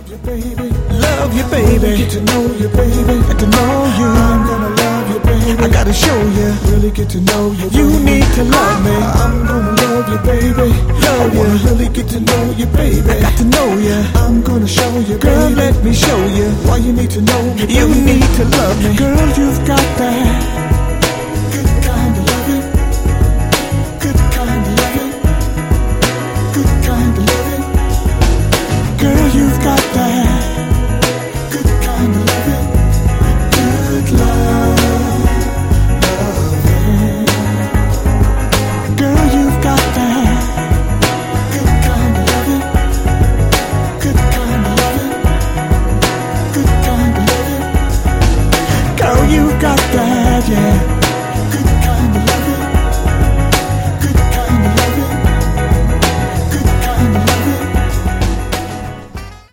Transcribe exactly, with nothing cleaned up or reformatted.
love you, baby. Love you, baby. Get to know you, baby. Get to know you. I'm gonna love you, baby. I gotta show you. Really get to know you. You baby. Need to love me. I'm gonna love you, baby. Love you. I wanna really get to know you, baby. I got to know you. I'm gonna show you, girl. Baby. Let me show you why you need to know me. Baby. You need to love me, girl. You've got that good kind of loving. Good kind of loving. Good kind of loving. Girl, you've got that.